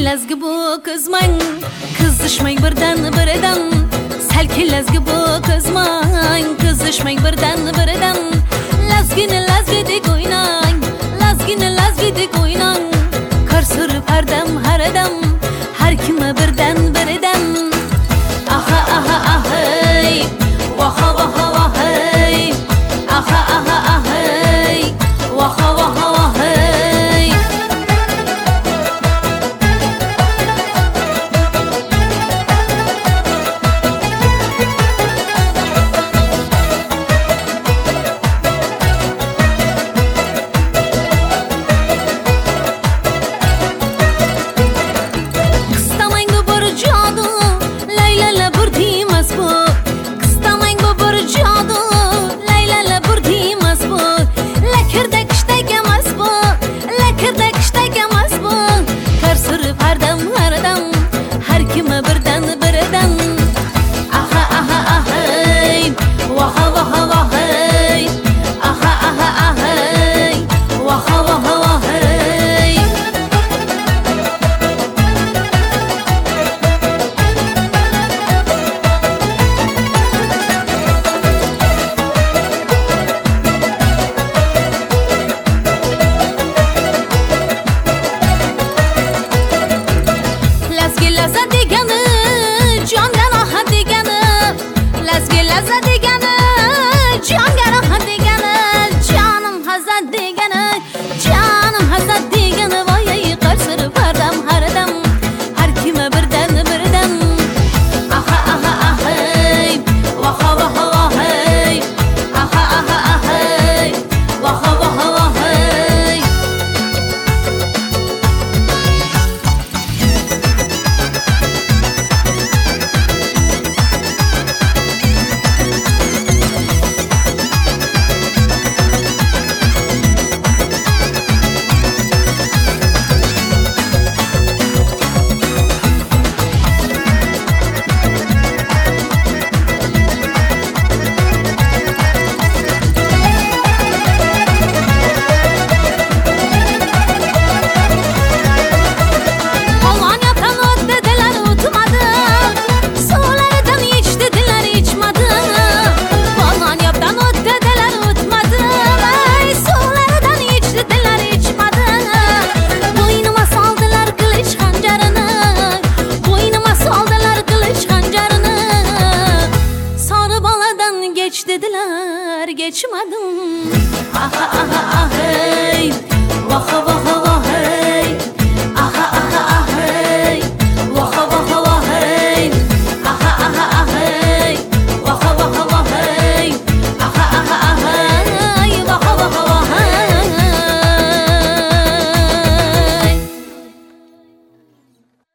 Selkillezgi bu kızmang, kızışmang birdan biridan. Selkillezgi bu kızmang, kızışmang birdan biridan. Lazgini lazgidek oynang, lazgini lazgidek oynang. Kar sürüp her dem her adam, her kime birden biridan. Aha aha ahey, vaha vaha vahey. Aha aha ahey, vaha vaha vahey. Dediler geçmedim. Aha aha ahey, vaha vaha vaha.